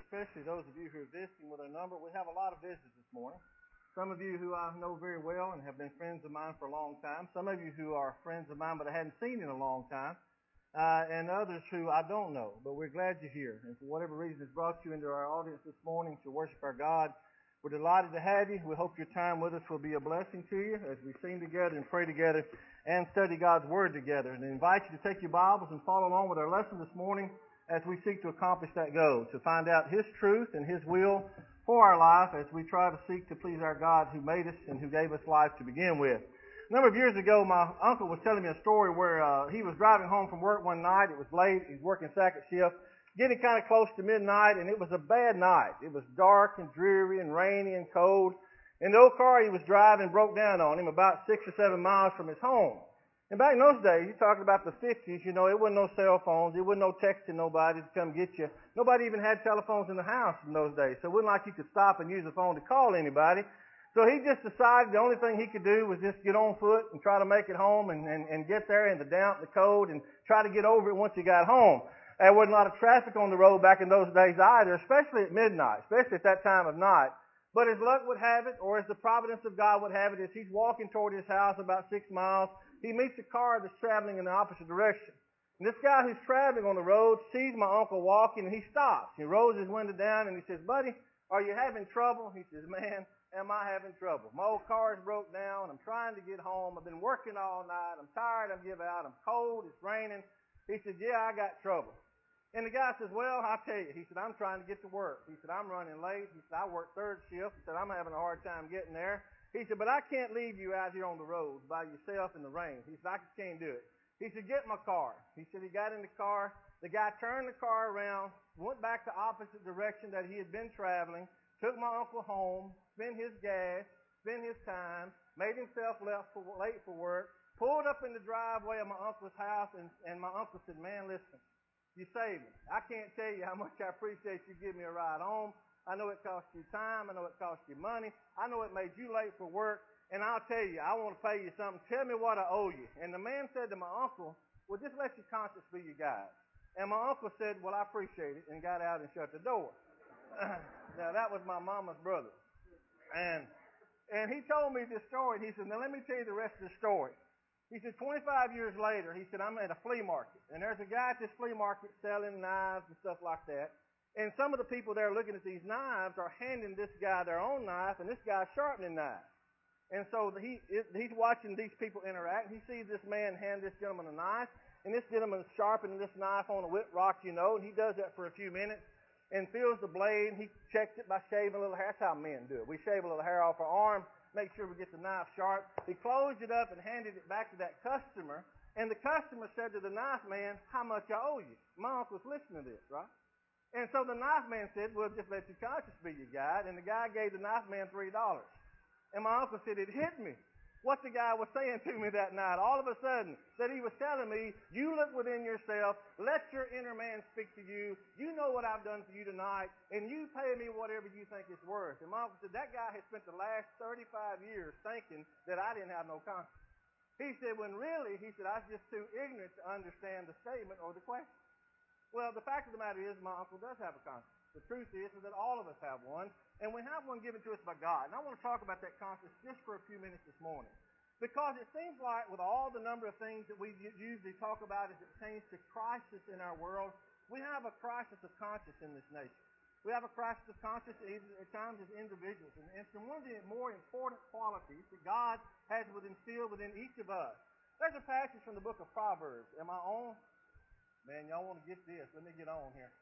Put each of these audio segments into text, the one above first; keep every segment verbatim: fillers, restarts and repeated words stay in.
especially those of you who are visiting with our number. We have a lot of visitors this morning. Some of you who I know very well and have been friends of mine for a long time. Some of you who are friends of mine but I hadn't seen in a long time. Uh, and others who I don't know. But we're glad you're here. And for whatever reason has brought you into our audience this morning to worship our God, we're delighted to have you. We hope your time with us will be a blessing to you as we sing together and pray together and study God's Word together. And I invite you to take your Bibles and follow along with our lesson this morning as we seek to accomplish that goal, to find out His truth and His will for our life as we try to seek to please our God who made us and who gave us life to begin with. A number of years ago, my uncle was telling me a story where uh, he was driving home from work one night. It was late. He was working second shift, getting kind of close to midnight, and it was a bad night. It was dark and dreary and rainy and cold. And the old car he was driving broke down on him about six or seven miles from his home. And back in those days, you're talking about the fifties, you know, it wasn't no cell phones. It wasn't no texting nobody to come get you. Nobody even had telephones in the house in those days. So it wasn't like you could stop and use the phone to call anybody. So he just decided the only thing he could do was just get on foot and try to make it home and, and, and get there in the damp, the cold, and try to get over it once he got home. There wasn't a lot of traffic on the road back in those days either, especially at midnight, especially at that time of night. But as luck would have it, or as the providence of God would have it, as he's walking toward his house about six miles, he meets a car that's traveling in the opposite direction. And this guy who's traveling on the road sees my uncle walking, and he stops. He rolls his window down, and he says, "Buddy, are you having trouble?" He says, "Man, am I having trouble? My old car's broke down. I'm trying to get home. I've been working all night. I'm tired. I'm give out. I'm cold. It's raining." He said, "Yeah, I got trouble." And the guy says, "Well, I'll tell you." He said, "I'm trying to get to work." He said, "I'm running late." He said, "I work third shift." He said, "I'm having a hard time getting there." He said, "But I can't leave you out here on the road by yourself in the rain." He said, "I just can't do it." He said, "Get my car." He said he got in the car. The guy turned the car around, went back the opposite direction that he had been traveling, took my uncle home, spent his gas, spent his time, made himself left for, late for work, pulled up in the driveway of my uncle's house, and, and my uncle said, "Man, listen, you saved me. I can't tell you how much I appreciate you giving me a ride home. I know it cost you time. I know it cost you money. I know it made you late for work. And I'll tell you, I want to pay you something. Tell me what I owe you." And the man said to my uncle, "Well, just let your conscience be your guide." And my uncle said, "Well, I appreciate it," and got out and shut the door. Now, that was my mama's brother. And and he told me this story. And he said, "Now, let me tell you the rest of the story." He said, twenty-five years later, he said, "I'm at a flea market. And there's a guy at this flea market selling knives and stuff like that. And some of the people there looking at these knives are handing this guy their own knife, and this guy's sharpening knives. And so he he's watching these people interact. He sees this man hand this gentleman a knife, and this gentleman is sharpening this knife on a whip rock, you know, and he does that for a few minutes and feels the blade. He checks it by shaving a little hair. That's how men do it. We shave a little hair off our arm, make sure we get the knife sharp. He closed it up and handed it back to that customer, and the customer said to the knife man, "How much I owe you?" My uncle's listening to this, right? And so the knife man said, "Well, just let your conscience be your guide." And the guy gave the knife man three dollars. And my uncle said, "It hit me what the guy was saying to me that night. All of a sudden, that he was telling me, you look within yourself, let your inner man speak to you. You know what I've done for you tonight, and you pay me whatever you think it's worth." And my uncle said, that guy had spent the last thirty-five years thinking that I didn't have no conscience. He said, when really, he said, I was just too ignorant to understand the statement or the question. Well, the fact of the matter is, my uncle does have a conscience. The truth is, is that all of us have one, and we have one given to us by God. And I want to talk about that conscience just for a few minutes this morning. Because it seems like with all the number of things that we usually talk about as it pertains to crisis in our world, we have a crisis of conscience in this nation. We have a crisis of conscience at times as individuals. And it's one of the more important qualities that God has instilled within each of us. There's a passage from the book of Proverbs. Am I on? Man, y'all want to get this. Let me get on here.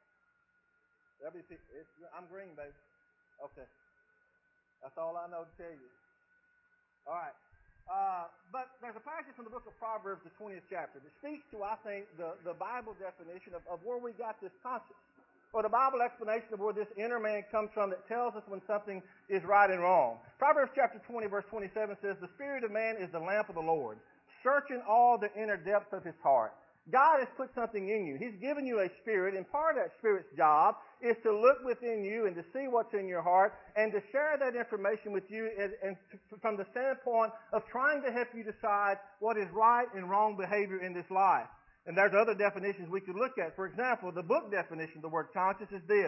It's, I'm green, baby. Okay. That's all I know to tell you. All right. Uh, but there's a passage from the book of Proverbs, the twentieth chapter, that speaks to, I think, the, the Bible definition of, of where we got this conscience, or the Bible explanation of where this inner man comes from that tells us when something is right and wrong. Proverbs chapter twenty, verse twenty-seven says, "The spirit of man is the lamp of the Lord, searching all the inner depths of his heart." God has put something in you. He's given you a spirit, and part of that spirit's job is to look within you and to see what's in your heart and to share that information with you and, and to, from the standpoint of trying to help you decide what is right and wrong behavior in this life. And there's other definitions we could look at. For example, the book definition of the word conscience is this: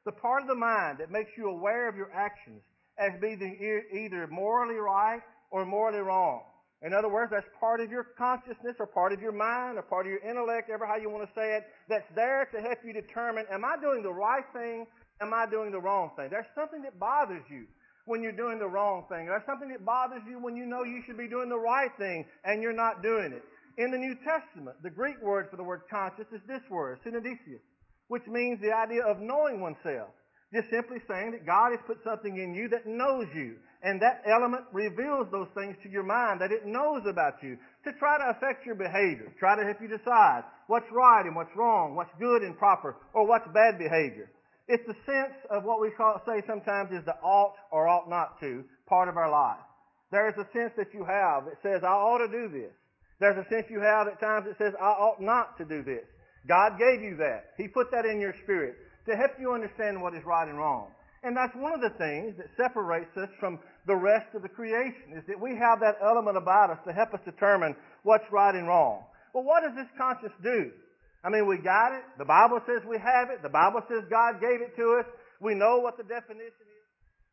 The part of the mind that makes you aware of your actions as being either morally right or morally wrong. In other words, that's part of your consciousness or part of your mind or part of your intellect, ever how you want to say it, that's there to help you determine, am I doing the right thing? Am I doing the wrong thing? There's something that bothers you when you're doing the wrong thing. There's something that bothers you when you know you should be doing the right thing and you're not doing it. In the New Testament, the Greek word for the word conscious is this word, syndesis, which means the idea of knowing oneself. Just simply saying that God has put something in you that knows you. And that element reveals those things to your mind that it knows about you to try to affect your behavior, try to help you decide what's right and what's wrong, what's good and proper, or what's bad behavior. It's the sense of what we call, say sometimes is the ought or ought not to part of our life. There is a sense that you have that says, I ought to do this. There's a sense you have at times that says, I ought not to do this. God gave you that. He put that in your spirit to help you understand what is right and wrong. And that's one of the things that separates us from the rest of the creation, is that we have that element about us to help us determine what's right and wrong. Well, what does this conscience do? I mean, we got it. The Bible says we have it. The Bible says God gave it to us. We know what the definition is.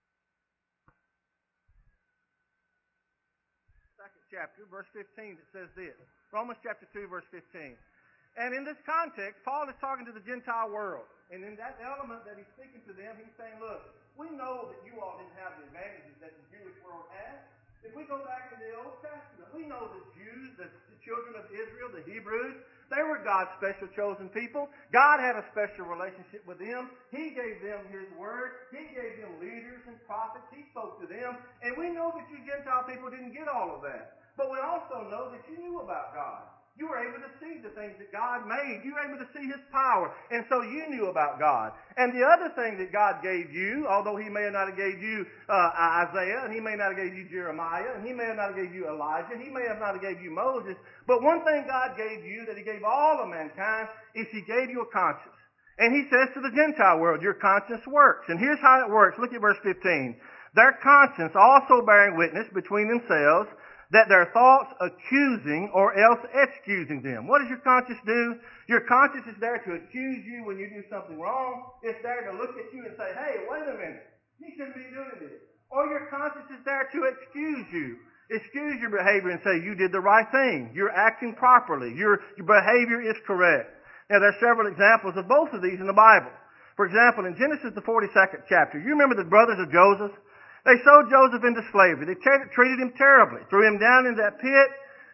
Second chapter, verse fifteen, it says this. Romans chapter two, verse fifteen. And in this context, Paul is talking to the Gentile world. And in that element that he's speaking to them, he's saying, look, we know that you all didn't have the advantages that the Jewish world had. If we go back to the Old Testament, we know the Jews, the, the children of Israel, the Hebrews, they were God's special chosen people. God had a special relationship with them. He gave them His Word. He gave them leaders and prophets. He spoke to them. And we know that you Gentile people didn't get all of that. But we also know that you knew about God. You were able to see the things that God made. You were able to see His power. And so you knew about God. And the other thing that God gave you, although He may not have gave you uh, Isaiah, and He may not have gave you Jeremiah, and He may have not have gave you Elijah, He may have not have gave you Moses, but one thing God gave you that He gave all of mankind is He gave you a conscience. And He says to the Gentile world, your conscience works. And here's how it works. Look at verse fifteen. Their conscience also bearing witness between themselves, that their thoughts accusing or else excusing them. What does your conscience do? Your conscience is there to accuse you when you do something wrong. It's there to look at you and say, hey, wait a minute, you shouldn't be doing this. Or your conscience is there to excuse you. Excuse your behavior and say, you did the right thing. You're acting properly. Your, your behavior is correct. Now, there are several examples of both of these in the Bible. For example, in Genesis, the forty-second chapter, you remember the brothers of Joseph? They sold Joseph into slavery. They t- treated him terribly, threw him down in that pit,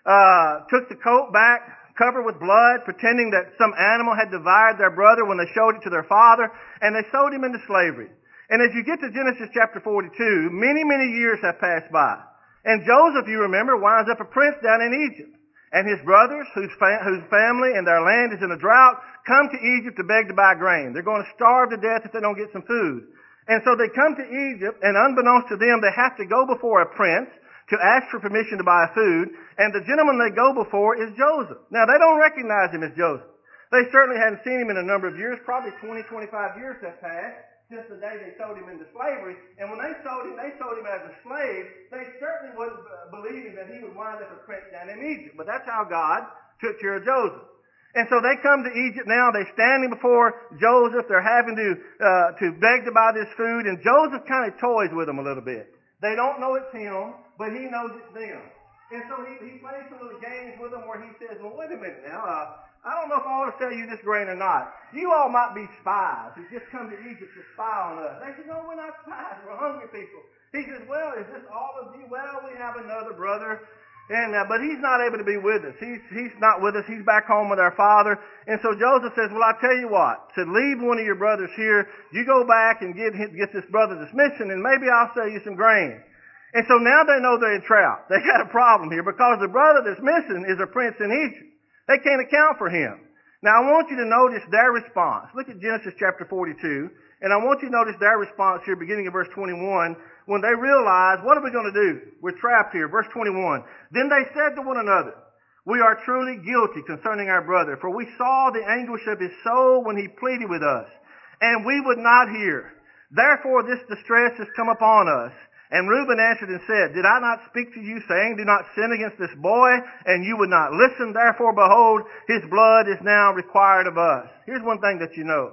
uh, took the coat back, covered with blood, pretending that some animal had devoured their brother when they showed it to their father, and they sold him into slavery. And as you get to Genesis chapter forty-two, many, many years have passed by. And Joseph, you remember, winds up a prince down in Egypt. And his brothers, whose, fa- whose family and their land is in a drought, come to Egypt to beg to buy grain. They're going to starve to death if they don't get some food. And so they come to Egypt, and unbeknownst to them, they have to go before a prince to ask for permission to buy food, and the gentleman they go before is Joseph. Now, they don't recognize him as Joseph. They certainly hadn't seen him in a number of years, probably twenty, twenty-five years have passed since the day they sold him into slavery. And when they sold him, they sold him as a slave. They certainly wasn't believing that he would wind up a prince down in Egypt. But that's how God took care of Joseph. And so they come to Egypt now. They're standing before Joseph. They're having to uh, to beg to buy this food. And Joseph kind of toys with them a little bit. They don't know it's him, but he knows it's them. And so he, he plays some little games with them where he says, well, wait a minute now. Uh, I don't know if I ought to sell you this grain or not. You all might be spies who just come to Egypt to spy on us. They said, no, we're not spies. We're hungry people. He says, well, is this all of you? Well, we have another brother. And uh, but he's not able to be with us. He's he's not with us. He's back home with our father. And so Joseph says, well, I tell you what. Said, leave one of your brothers here. You go back and get get this brother that's missing, and maybe I'll sell you some grain. And so now they know they're in trap. They got a problem here because the brother that's missing is a prince in Egypt. They can't account for him. Now I want you to notice their response. Look at Genesis chapter forty-two, and I want you to notice their response here, beginning of verse twenty-one. When they realize, what are we going to do? We're trapped here. Verse twenty-one. Then they said to one another, we are truly guilty concerning our brother, for we saw the anguish of his soul when he pleaded with us, and we would not hear. Therefore this distress has come upon us. And Reuben answered and said, did I not speak to you, saying, do not sin against this boy, and you would not listen? Therefore, behold, his blood is now required of us. Here's one thing that you know.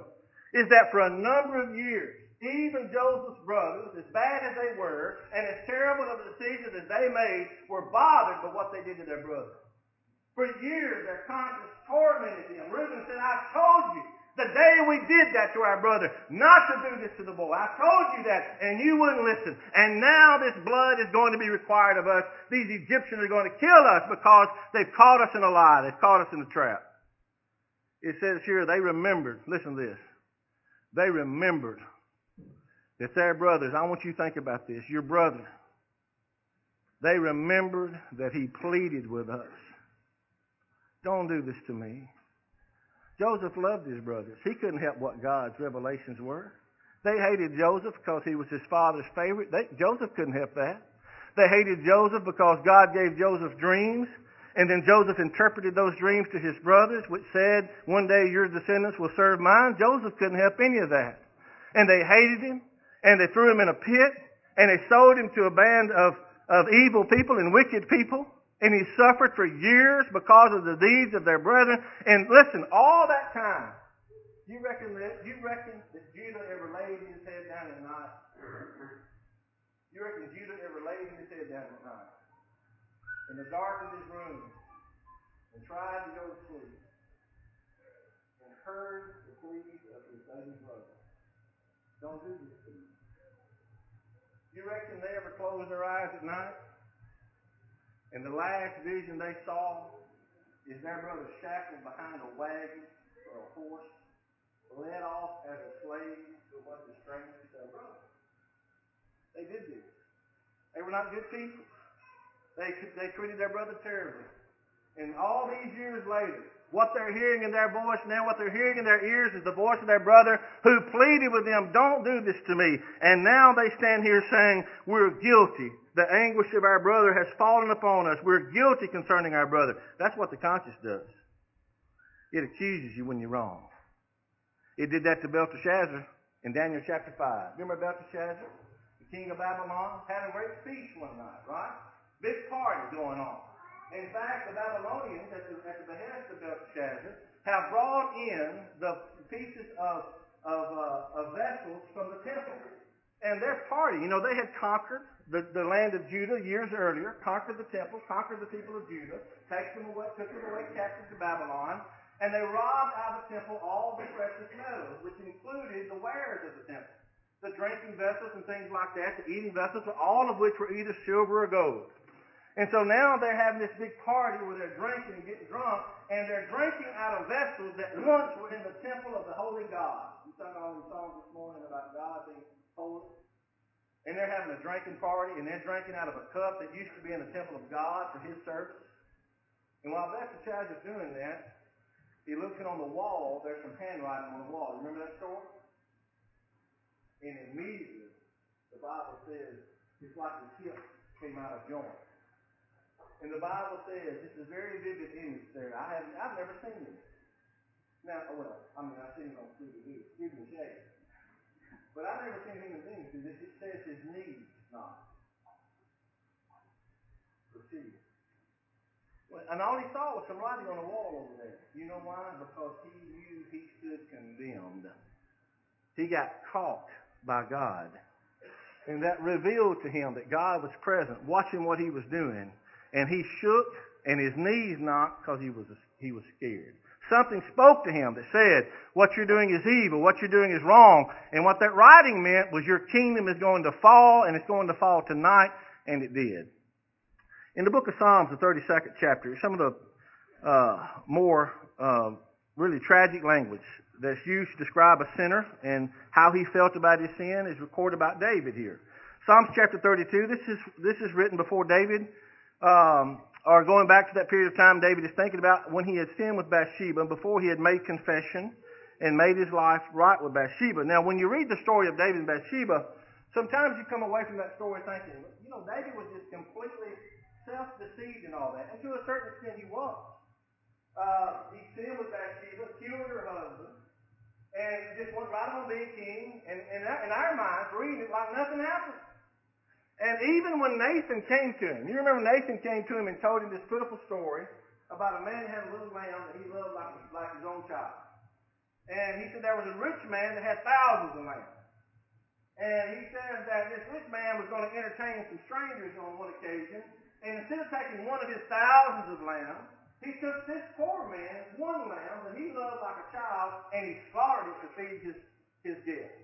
is that for a number of years, even Joseph's brothers, as bad as they were, and as terrible of decisions as they made, were bothered by what they did to their brother. For years, their conscience tormented them. Reuben said, I told you the day we did that to our brother not to do this to the boy. I told you that, and you wouldn't listen. And now this blood is going to be required of us. These Egyptians are going to kill us because they've caught us in a lie. They've caught us in a trap. It says here, they remembered. Listen to this. They remembered that their brothers, I want you to think about this, your brother, they remembered that he pleaded with us. Don't do this to me. Joseph loved his brothers. He couldn't help what God's revelations were. They hated Joseph because he was his father's favorite. They, Joseph couldn't help that. They hated Joseph because God gave Joseph dreams, and then Joseph interpreted those dreams to his brothers, which said, one day your descendants will serve mine. Joseph couldn't help any of that. And they hated him, and they threw him in a pit, and they sold him to a band of, of evil people and wicked people. And he suffered for years because of the deeds of their brethren. And listen, all that time, you reckon that you reckon that Judah ever laid his head down at night? You reckon Judah ever laid his head down at night in the dark of his room and tried to go to sleep and heard the pleas of his baby brother? Don't do this to me. You reckon they ever closed their eyes at night? And the last vision they saw is their brother shackled behind a wagon or a horse, led off as a slave to what the strangers to their brother. They did this. They were not good people. They, they treated their brother terribly. And all these years later, what they're hearing in their voice now, what they're hearing in their ears is the voice of their brother who pleaded with them, don't do this to me. And now they stand here saying, we're guilty. The anguish of our brother has fallen upon us. We're guilty concerning our brother. That's what the conscience does. It accuses you when you're wrong. It did that to Belteshazzar in Daniel chapter five. Remember Belteshazzar? The king of Babylon had a great feast one night, right? Big party going on. In fact, the Babylonians, at the, at the behest of Belteshazzar, have brought in the pieces of, of, uh, of vessels from the temple. And their party, you know, they had conquered the, the land of Judah years earlier, conquered the temple, conquered the people of Judah, taken them away, took them away captive to Babylon, and they robbed out of the temple all the precious metals, which included the wares of the temple, the drinking vessels and things like that, the eating vessels, all of which were either silver or gold. And so now they're having this big party where they're drinking and getting drunk, and they're drinking out of vessels that once were in the temple of the holy God. We sung all these songs this morning about God being holy. And they're having a drinking party, and they're drinking out of a cup that used to be in the temple of God for his service. And while Belteshazzar's doing that, he looks in on the wall. There's some handwriting on the wall. Remember that story? And immediately, the Bible says, it's like the hip came out of joint. And the Bible says, this is a very vivid image there. I haven't, I've never seen this. Now, well, I mean, I've seen it on T V, excuse me, shade. But I've never seen human beings do this. It says his knees knocked. Proceed. Well, and all he saw was some writing on the wall over there. You know why? Because he knew he stood condemned. He got caught by God. And that revealed to him that God was present, watching what he was doing. And he shook, and his knees knocked because he was he was scared. Something spoke to him that said, what you're doing is evil, what you're doing is wrong. And what that writing meant was your kingdom is going to fall, and it's going to fall tonight, and it did. In the book of Psalms, the thirty-second chapter, some of the uh, more uh, really tragic language that's used to describe a sinner and how he felt about his sin is recorded about David here. Psalms chapter thirty-two, this is this is written before David, um, or going back to that period of time David is thinking about when he had sinned with Bathsheba, before he had made confession and made his life right with Bathsheba. Now, when you read the story of David and Bathsheba, sometimes you come away from that story thinking, you know, David was just completely self-deceived and all that. And to a certain extent, he was. Uh, he sinned with Bathsheba, killed her husband, and just went right on being king. And, and in our minds, reading it like nothing happened. And even when Nathan came to him, you remember Nathan came to him and told him this pitiful story about a man who had a little lamb that he loved like, like his own child. And he said there was a rich man that had thousands of lambs. And he says that this rich man was going to entertain some strangers on one occasion. And instead of taking one of his thousands of lambs, he took this poor man's one lamb that he loved like a child, and he slaughtered it to feed his, his guests.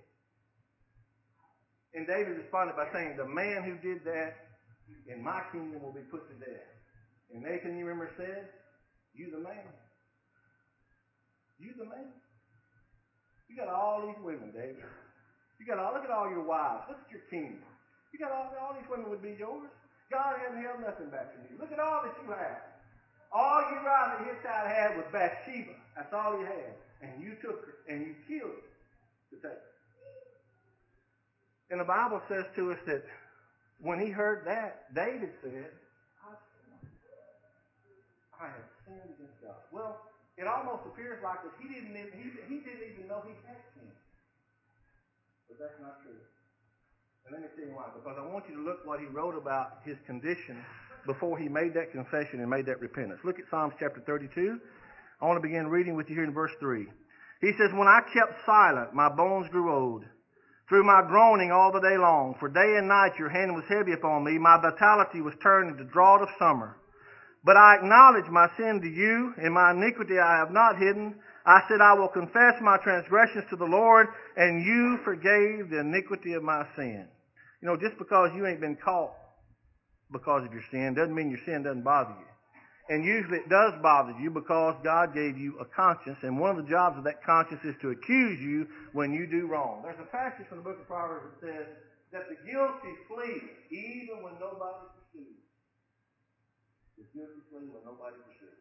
And David responded by saying, the man who did that in my kingdom will be put to death. And Nathan, you remember, said, you the man. You the man. You got all these women, David. You got all, look at all your wives. Look at your kingdom. You got all, all these women would be yours. God hasn't held nothing back from you. Look at all that you have. All Uriah the Hittite had was Bathsheba. That's all he had. And you took her and you killed her to take her. And the Bible says to us that when he heard that, David said, I have sinned against God. Well, it almost appears like that he didn't even, he, he didn't even know he had sinned. But that's not true. And let me tell you why. Because I want you to look what he wrote about his condition before he made that confession and made that repentance. Look at Psalms chapter thirty-two. I want to begin reading with you here in verse three. He says, when I kept silent, my bones grew old. Through my groaning all the day long. For day and night your hand was heavy upon me. My vitality was turned into drought of summer. But I acknowledge my sin to you, and my iniquity I have not hidden. I said, I will confess my transgressions to the Lord, and you forgave the iniquity of my sin. You know, just because you ain't been caught because of your sin doesn't mean your sin doesn't bother you. And usually it does bother you because God gave you a conscience, and one of the jobs of that conscience is to accuse you when you do wrong. There's a passage from the book of Proverbs that says that the guilty flee even when nobody pursues. The guilty flee when nobody pursues.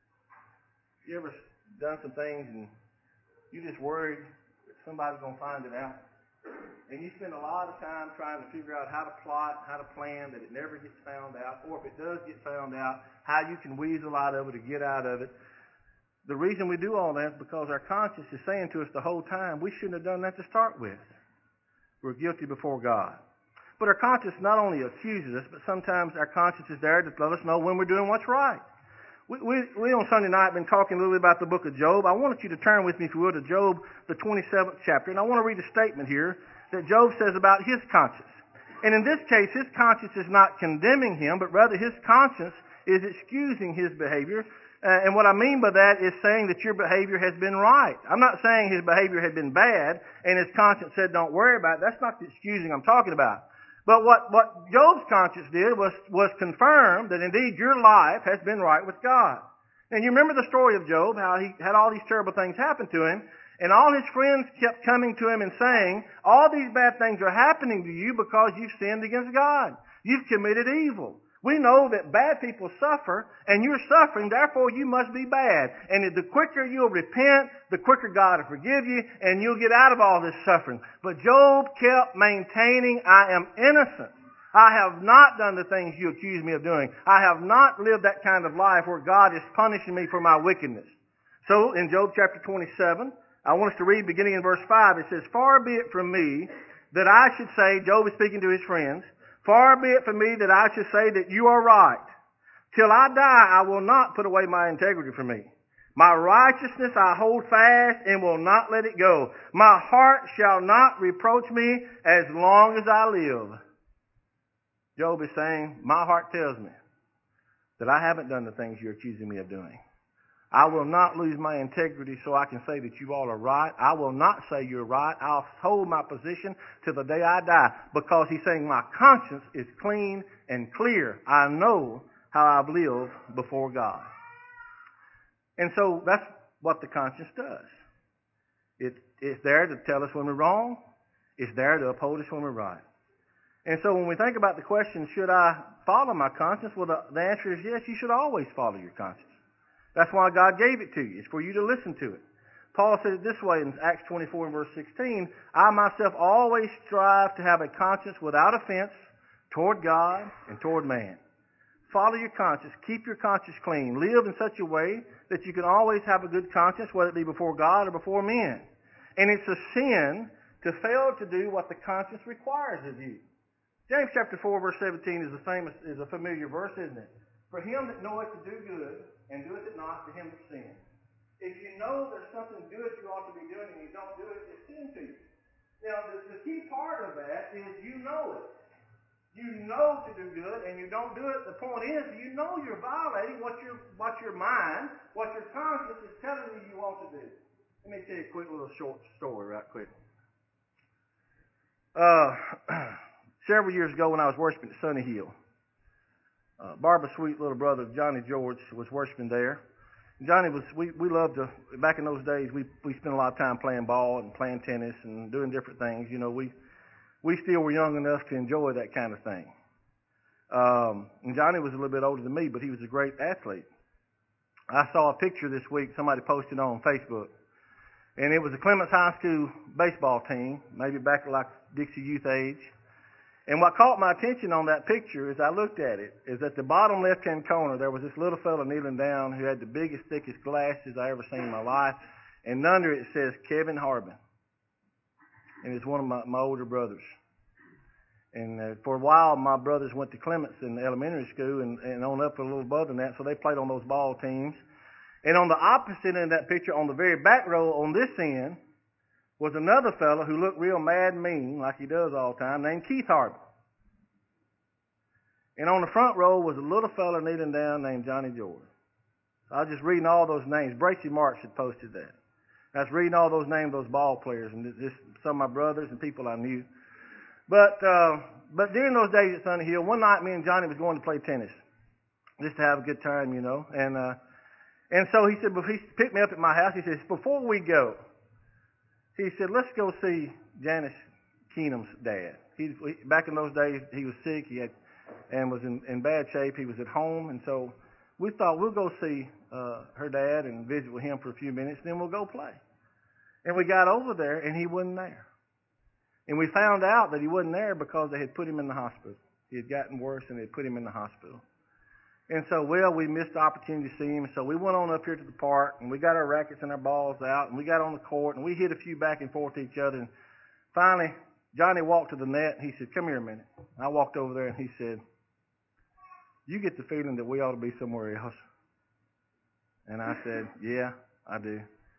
You ever done some things and you just worried that somebody's going to find it out? And you spend a lot of time trying to figure out how to plot, how to plan that it never gets found out, or if it does get found out, how you can weasel out of it or get out of it. The reason we do all that is because our conscience is saying to us the whole time, we shouldn't have done that to start with. We're guilty before God. But our conscience not only accuses us, but sometimes our conscience is there to let us know when we're doing what's right. We, we, we on Sunday night have been talking a little bit about the book of Job. I wanted you to turn with me, if you will, to Job, the twenty-seventh chapter. And I want to read a statement here that Job says about his conscience. And in this case, his conscience is not condemning him, but rather his conscience is excusing his behavior. Uh, and what I mean by that is saying that your behavior has been right. I'm not saying his behavior had been bad and his conscience said don't worry about it. That's not the excusing I'm talking about. But what, what Job's conscience did was, was confirm that indeed your life has been right with God. And you remember the story of Job, how he had all these terrible things happen to him, and all his friends kept coming to him and saying, all these bad things are happening to you because you've sinned against God. You've committed evil. We know that bad people suffer, and you're suffering, therefore you must be bad. And the quicker you'll repent, the quicker God will forgive you, and you'll get out of all this suffering. But Job kept maintaining, I am innocent. I have not done the things you accuse me of doing. I have not lived that kind of life where God is punishing me for my wickedness. So, in Job chapter twenty-seven, I want us to read beginning in verse five. It says, far be it from me that I should say, Job is speaking to his friends, far be it from me that I should say that you are right. Till I die, I will not put away my integrity from me. My righteousness I hold fast and will not let it go. My heart shall not reproach me as long as I live. Job is saying, my heart tells me that I haven't done the things you're accusing me of doing. I will not lose my integrity so I can say that you all are right. I will not say you're right. I'll hold my position till the day I die, because he's saying my conscience is clean and clear. I know how I've lived before God. And so that's what the conscience does. It, it's there to tell us when we're wrong. It's there to uphold us when we're right. And so when we think about the question, should I follow my conscience? Well, the, the answer is yes, you should always follow your conscience. That's why God gave it to you. It's for you to listen to it. Paul said it this way in Acts twenty-four and verse sixteen, I myself always strive to have a conscience without offense toward God and toward man. Follow your conscience. Keep your conscience clean. Live in such a way that you can always have a good conscience, whether it be before God or before men. And it's a sin to fail to do what the conscience requires of you. James chapter four verse seventeen is a famous, is a familiar verse, isn't it? For him that knoweth to do good and doeth it not, to him that sins. If you know there's something good you ought to be doing and you don't do it, it's sin to you. Now, the, the key part of that is you know it. You know to do good and you don't do it. The point is, you know you're violating what your what your mind, what your conscience is telling you you ought to do. Let me tell you a quick little short story right quick. Uh, several years ago when I was worshiping at Sunny Hill, uh, Barbara's sweet little brother, Johnny George, was worshiping there. Johnny was, we, we loved to, back in those days, we, we spent a lot of time playing ball and playing tennis and doing different things. You know, we, we still were young enough to enjoy that kind of thing. Um, and Johnny was a little bit older than me, but he was a great athlete. I saw a picture this week somebody posted on Facebook, and it was a Clements High School baseball team, maybe back at like Dixie youth age. And what caught my attention on that picture as I looked at it is at the bottom left-hand corner, there was this little fella kneeling down who had the biggest, thickest glasses I ever seen in my life. And under it says Kevin Harbin. And it's one of my, my older brothers. And uh, for a while, my brothers went to Clements in elementary school and, and on up a little above than that, so they played on those ball teams. And on the opposite end of that picture, on the very back row on this end, was another fellow who looked real mad and mean, like he does all the time, named Keith Harbin. And on the front row was a little fellow kneeling down named Johnny George. So I was just reading all those names. Bracy Marks had posted that. I was reading all those names of those ball players, and just some of my brothers and people I knew. But uh, but during those days at Sunny Hill, one night me and Johnny was going to play tennis, just to have a good time, you know. And uh, and so he said, he picked me up at my house. He says, before we go, he said, let's go see Janice Keenum's dad. He, he back in those days, he was sick. He had and was in, in bad shape. He was at home, and so we thought we'll go see uh, her dad and visit with him for a few minutes, then we'll go play. And we got over there, and he wasn't there. And we found out that he wasn't there because they had put him in the hospital. He had gotten worse, and they had put him in the hospital. And so, well, we missed the opportunity to see him. So we went on up here to the park, and we got our rackets and our balls out, and we got on the court, and we hit a few back and forth to each other. And finally, Johnny walked to the net, and he said, come here a minute. I walked over there, and he said, you get the feeling that we ought to be somewhere else? And I said, yeah, I do.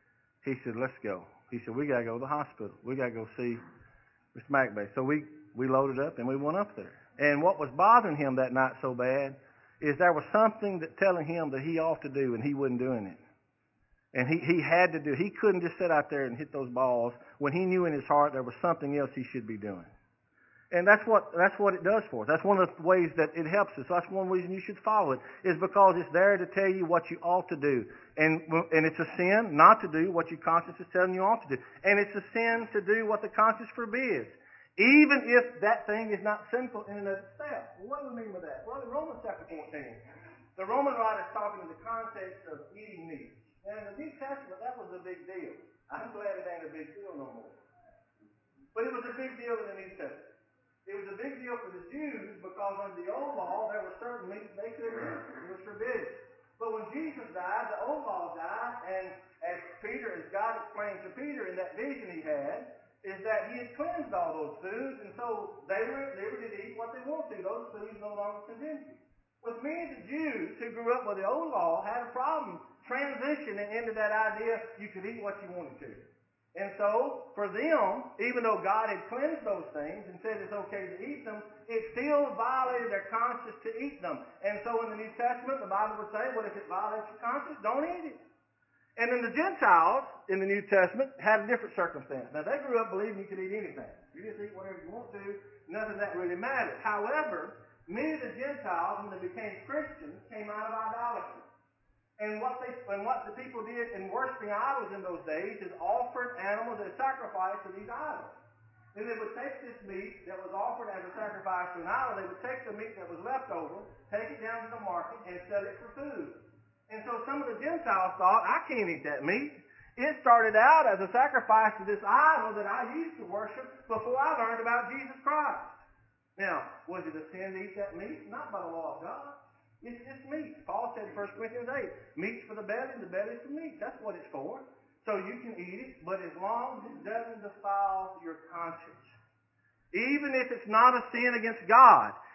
He said, let's go. He said, we got to go to the hospital. We got to go see Mister McBay. So we, we loaded up, and we went up there. And what was bothering him that night so bad is there was something that telling him that he ought to do, and he wasn't doing it. And he, he had to do it. He couldn't just sit out there and hit those balls when he knew in his heart there was something else he should be doing. And that's what that's what it does for us. That's one of the ways that it helps us. That's one reason you should follow it, is because it's there to tell you what you ought to do. And and it's a sin not to do what your conscience is telling you ought to do. And it's a sin to do what the conscience forbids, even if that thing is not sinful in and of itself. Well, what do we mean by that? Well, in Romans chapter fourteen, the Roman writer is talking in the context of eating meat. And in the New Testament, that was a big deal. I'm glad it ain't a big deal no more. But it was a big deal in the New Testament. It was a big deal for the Jews because under the old law, there were certain meats they couldn't eat. It was forbidden. But when Jesus died, the old law died, and as Peter, as God explained to Peter in that vision he had, is that he had cleansed all those foods, and so they were at liberty to eat what they wanted to. Those foods no longer condemned you. With many of the Jews who grew up with the old law had a problem transitioning into that idea you could eat what you wanted to. And so, for them, even though God had cleansed those things and said it's okay to eat them, it still violated their conscience to eat them. And so in the New Testament, the Bible would say, well, if it violates your conscience, don't eat it. And then the Gentiles in the New Testament had a different circumstance. Now, they grew up believing you could eat anything. You just eat whatever you want to. None of that really mattered. However, many of the Gentiles, when they became Christians, came out of idolatry. And what they and what the people did in worshiping idols in those days is offered animals as sacrifice to these idols. Then they would take this meat that was offered as a sacrifice to an idol, they would take the meat that was left over, take it down to the market, and sell it for food. And so some of the Gentiles thought, I can't eat that meat. It started out as a sacrifice to this idol that I used to worship before I learned about Jesus Christ. Now, was it a sin to eat that meat? Not by the law of God. It's just meat. Paul said in First Corinthians eight, meat's for the belly, the belly's for meat. That's what it's for. So you can eat it, but as long as it doesn't defile your conscience. Even if it's not a sin against God,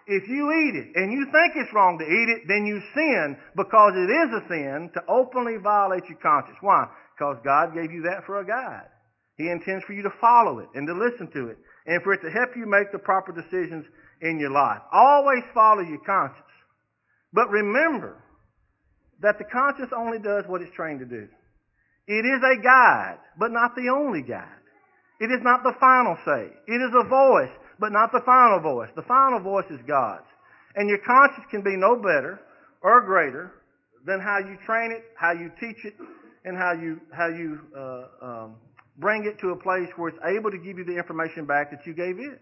If you eat it and you think it's wrong to eat it, then you sin because it is a sin to openly violate your conscience. Why? Because God gave you that for a guide. He intends for you to follow it and to listen to it and for it to help you make the proper decisions in your life. Always follow your conscience. But remember that the conscience only does what it's trained to do. It is a guide, but not the only guide. It is not the final say. It is a voice, but not the final voice. The final voice is God's. And your conscience can be no better or greater than how you train it, how you teach it, and how you how you uh, um, bring it to a place where it's able to give you the information back that you gave it.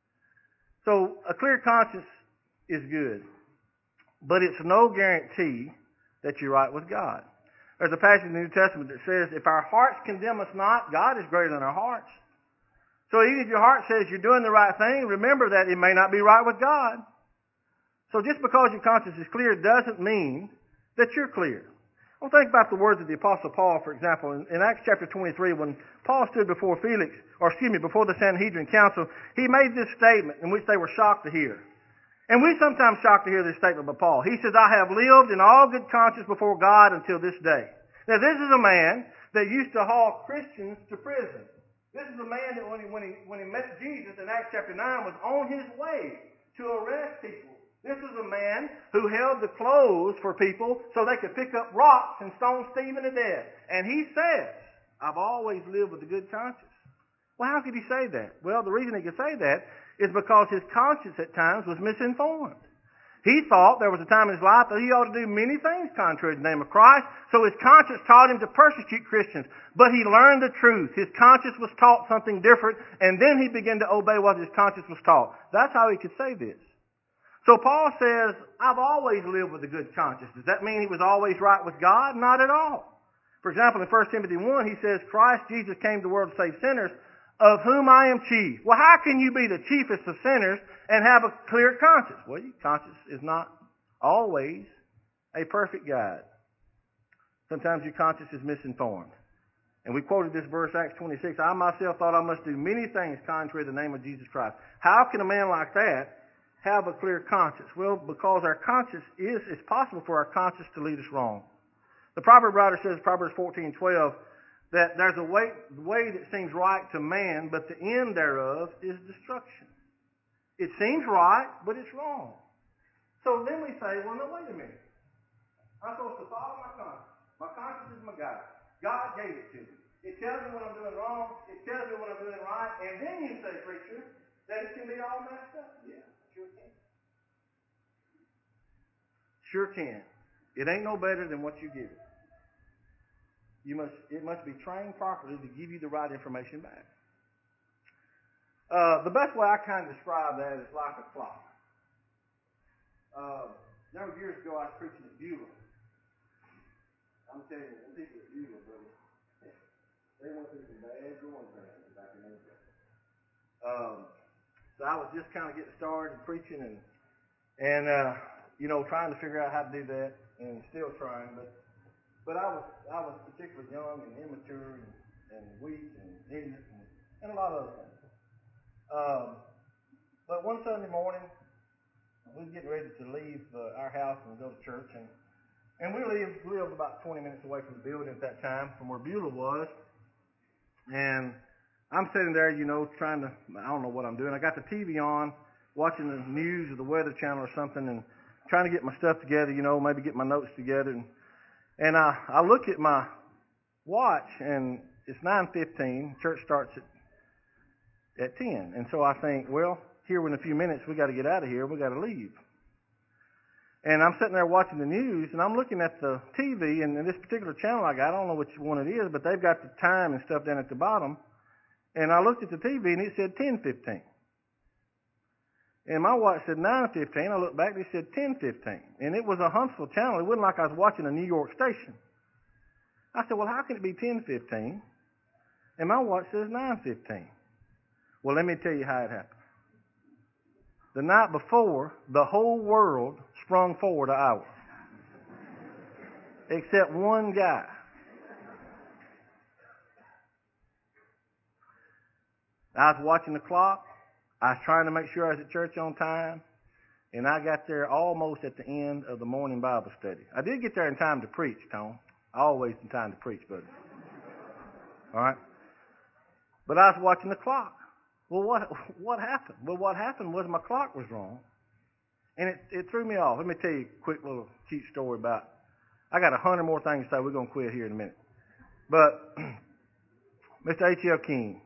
So a clear conscience is good, but it's no guarantee that you're right with God. There's a passage in the New Testament that says, if our hearts condemn us not, God is greater than our hearts. So even if your heart says you're doing the right thing, remember that it may not be right with God. So just because your conscience is clear doesn't mean that you're clear. Well, think about the words of the Apostle Paul, for example, in, in Acts chapter twenty-three, when Paul stood before Felix, or excuse me, before the Sanhedrin council, he made this statement in which they were shocked to hear. And we sometimes shocked to hear this statement by Paul. He says, I have lived in all good conscience before God until this day. Now this is a man that used to haul Christians to prison. This is a man that when he, when he, when he met Jesus in Acts chapter nine was on his way to arrest people. This is a man who held the clothes for people so they could pick up rocks and stone Stephen to death. And he says, I've always lived with a good conscience. Well, how could he say that? Well, the reason he could say that is because his conscience at times was misinformed. He thought there was a time in his life that he ought to do many things contrary to the name of Christ, so his conscience taught him to persecute Christians. But he learned the truth. His conscience was taught something different, and then he began to obey what his conscience was taught. That's how he could say this. So Paul says, I've always lived with a good conscience. Does that mean he was always right with God? Not at all. For example, in First Timothy one, he says, Christ Jesus came to the world to save sinners, of whom I am chief. Well, how can you be the chiefest of sinners and have a clear conscience? Well, your conscience is not always a perfect guide. Sometimes your conscience is misinformed. And we quoted this verse, Acts twenty-six, I myself thought I must do many things contrary to the name of Jesus Christ. How can a man like that have a clear conscience? Well, because our conscience is, it's possible for our conscience to lead us wrong. The proverb writer says, Proverbs fourteen twelve, that there's a way, way that seems right to man, but the end thereof is destruction. It seems right, but it's wrong. So then we say, well, no, wait a minute. I'm supposed to follow my conscience. My conscience is my guide. God gave it to me. It tells me when I'm doing wrong. It tells me when I'm doing right. And then you say, preacher, that it can be all messed up. Yeah, sure can. Sure can. It ain't no better than what you give it. You must, it must be trained properly to give you the right information back. Uh, the best way I kind of describe that is like a clock. Uh, a number of years ago, I was preaching at Beulah. I'm telling you, the people at Beulah, brother, they went through some bad growing pains back in those days. Um, so I was just kind of getting started preaching and, and uh, you know, trying to figure out how to do that, and still trying, but But I was I was particularly young and immature and, and weak and ignorant and, and a lot of other things. Um, but one Sunday morning, we were getting ready to leave uh, our house and go to church, and and we lived lived about twenty minutes away from the building at that time, from where Beulah was. And I'm sitting there, you know, trying to, I don't know what I'm doing. I got the T V on, watching the news or the Weather Channel or something, and trying to get my stuff together, you know, maybe get my notes together. And And I, I look at my watch, and it's nine fifteen. Church starts at at ten. And so I think, well, here in a few minutes, we got to get out of here. We got to leave. And I'm sitting there watching the news, and I'm looking at the T V, and in this particular channel I got, I don't know which one it is, but they've got the time and stuff down at the bottom. And I looked at the T V, and it said ten fifteen. And my watch said nine fifteen. I looked back, and it said ten fifteen. And it was a Huntsville channel. It wasn't like I was watching a New York station. I said, well, how can it be ten fifteen? And my watch says nine fifteen. Well, let me tell you how it happened. The night before, the whole world sprung forward an hour. Except one guy. I was watching the clock. I was trying to make sure I was at church on time. and I got there almost at the end of the morning Bible study. I did get there in time to preach, Tom. Always in time to preach, buddy. All right? But I was watching the clock. Well, what what happened? Well, what happened was my clock was wrong, and it, it threw me off. Let me tell you a quick little cute story about. I got a hundred more things to say. We're gonna quit here in a minute. But Mister H L King,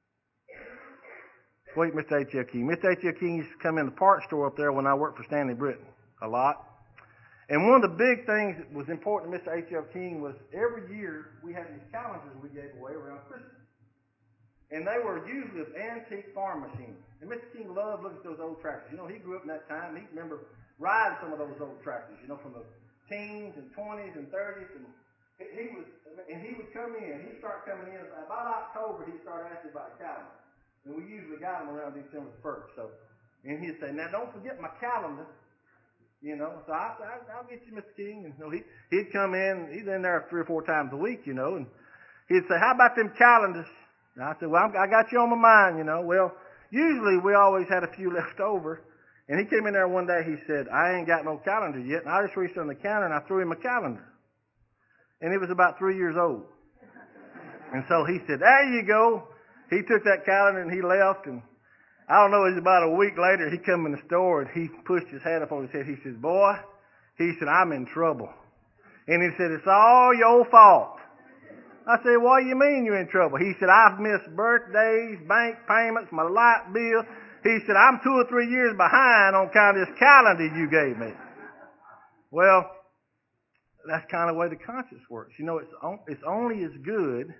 sweet Mister H L King. Mister H L King used to come in the parts store up there when I worked for Stanley Britton a lot. And one of the big things that was important to Mister H L King was every year we had these calendars we gave away around Christmas. And they were usually of antique farm machines. And Mister King loved looking at those old tractors. You know, he grew up in that time. He remember riding some of those old tractors, you know, from the teens and twenties and thirties. And he was, and he would come in. He'd start coming in. About October, he'd start asking about a calendar. And we usually got them around December first. So, and he'd say, now don't forget my calendar. You know, so I, I, I'll get you, Mister King. And so he, he'd come in. He's in there three or four times a week, you know. And he'd say, how about them calendars? And I said, well, I'm, I got you on my mind, you know. Well, usually we always had a few left over. And he came in there one day, he said, I ain't got no calendar yet. And I just reached on the counter and I threw him a calendar. And it was about three years old. And so he said, there you go. He took that calendar and he left. And I don't know, it was about a week later, he come in the store and he pushed his hat up on his head. He says, boy, he said, I'm in trouble. And he said, it's all your fault. I said, what do you mean you're in trouble? He said, I've missed birthdays, bank payments, my light bill. He said, I'm two or three years behind on kind of this calendar you gave me. Well, that's kind of the way the conscience works. You know, it's, on, it's only as good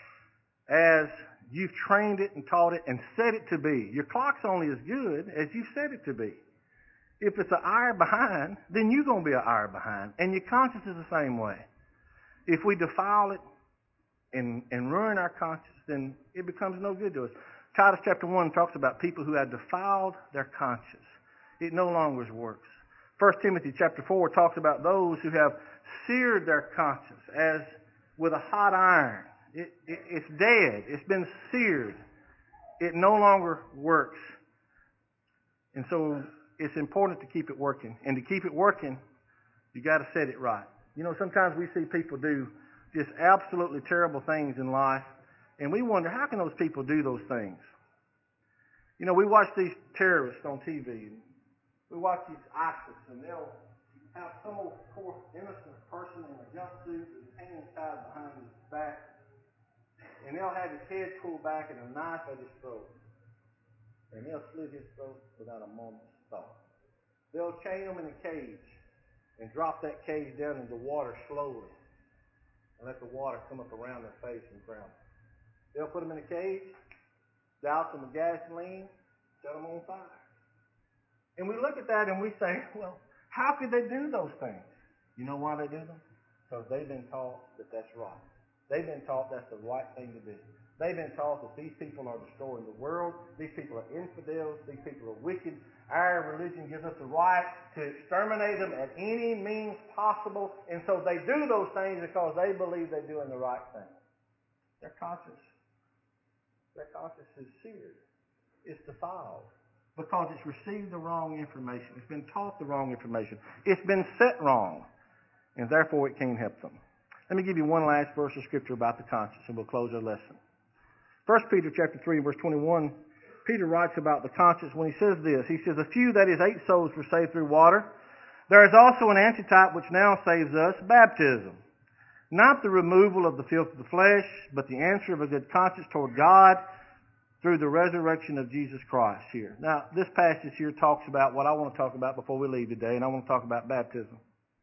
as you've trained it and taught it and set it to be. Your clock's only as good as you set it to be. If it's an hour behind, then you're going to be an hour behind. And your conscience is the same way. If we defile it, And, and ruin our conscience, then it becomes no good to us. Titus chapter one talks about people who have defiled their conscience. It no longer works. First Timothy chapter four talks about those who have seared their conscience as with a hot iron. It, it, it's dead. It's been seared. It no longer works. And so it's important to keep it working. And to keep it working, you got to set it right. You know, sometimes we see people do just absolutely terrible things in life, and we wonder, how can those people do those things? You know, we watch these terrorists on T V, and we watch these ISIS, and they'll have some old poor innocent person in a jumpsuit with his hands tied behind his back, and they'll have his head pulled back and a knife at his throat, and they'll slit his throat without a moment's thought. They'll chain him in a cage and drop that cage down into water slowly, and let the water come up around their face and drown them. They'll put them in a cage, douse them with gasoline, set them on fire. And we look at that and we say, well, how could they do those things? You know why they do them? Because they've been taught that that's right. They've been taught that's the right thing to do. They've been taught that these people are destroying the world. These people are infidels. These people are wicked. Our religion gives us the right to exterminate them at any means possible. And so they do those things because they believe they're doing the right thing. Their conscience, their conscience is seared. It's defiled because it's received the wrong information. It's been taught the wrong information. It's been set wrong. And therefore it can't help them. Let me give you one last verse of scripture about the conscience and we'll close our lesson. First Peter chapter three, verse twenty-one, Peter writes about the conscience when he says this. He says, a few, that is eight souls, were saved through water. There is also an antitype which now saves us, baptism. Not the removal of the filth of the flesh, but the answer of a good conscience toward God through the resurrection of Jesus Christ here. Now, this passage here talks about what I want to talk about before we leave today, and I want to talk about baptism.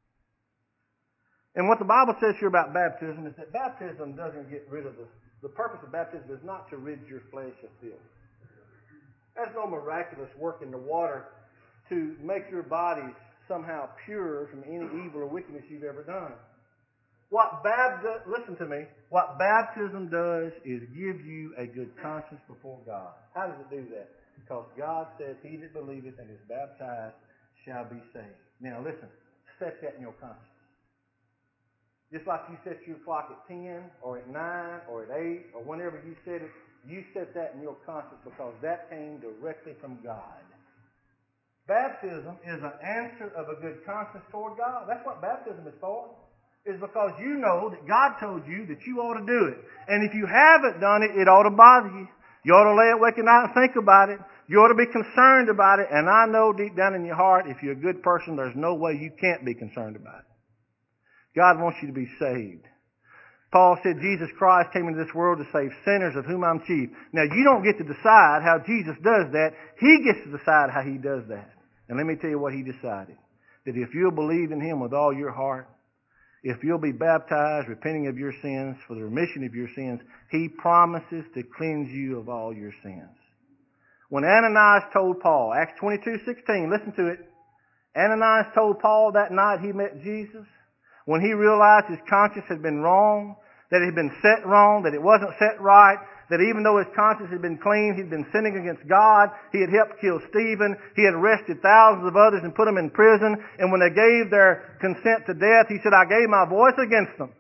And what the Bible says here about baptism is that baptism doesn't get rid of the, the purpose of baptism is not to rid your flesh of filth. There's no miraculous work in the water to make your bodies somehow pure from any evil or wickedness you've ever done. What baptism, listen to me, what baptism does is give you a good conscience before God. How does it do that? Because God says, he that believeth and is baptized shall be saved. Now listen, set that in your conscience. Just like you set your clock at ten or at nine or at eight or whenever you set it, you set that in your conscience because that came directly from God. Baptism is an answer of a good conscience toward God. That's what baptism is for. Is because you know that God told you that you ought to do it. And if you haven't done it, it ought to bother you. You ought to lay awake at night and think about it. You ought to be concerned about it. And I know deep down in your heart, if you're a good person, there's no way you can't be concerned about it. God wants you to be saved. Paul said Jesus Christ came into this world to save sinners, of whom I'm chief. Now, you don't get to decide how Jesus does that. He gets to decide how He does that. And let me tell you what He decided. That if you'll believe in Him with all your heart, if you'll be baptized, repenting of your sins for the remission of your sins, He promises to cleanse you of all your sins. When Ananias told Paul, Acts twenty-two sixteen, listen to it. Ananias told Paul that night he met Jesus, when he realized his conscience had been wrong, that it had been set wrong, that it wasn't set right, that even though his conscience had been clean, he'd been sinning against God, he had helped kill Stephen, he had arrested thousands of others and put them in prison, and when they gave their consent to death, he said, I gave my voice against them.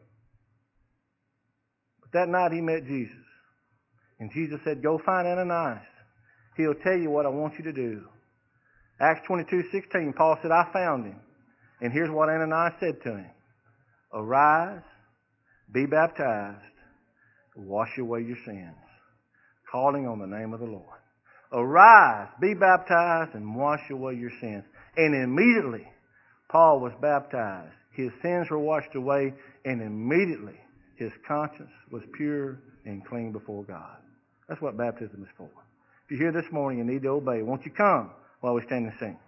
But that night he met Jesus. And Jesus said, go find Ananias. He'll tell you what I want you to do. Acts twenty-two sixteen, Paul said, I found him. And here's what Ananias said to him. Arise, be baptized, wash away your sins, calling on the name of the Lord. Arise, be baptized, and wash away your sins. And immediately, Paul was baptized. His sins were washed away, and immediately his conscience was pure and clean before God. That's what baptism is for. If you're here this morning and need to obey, won't you come while we stand and sing?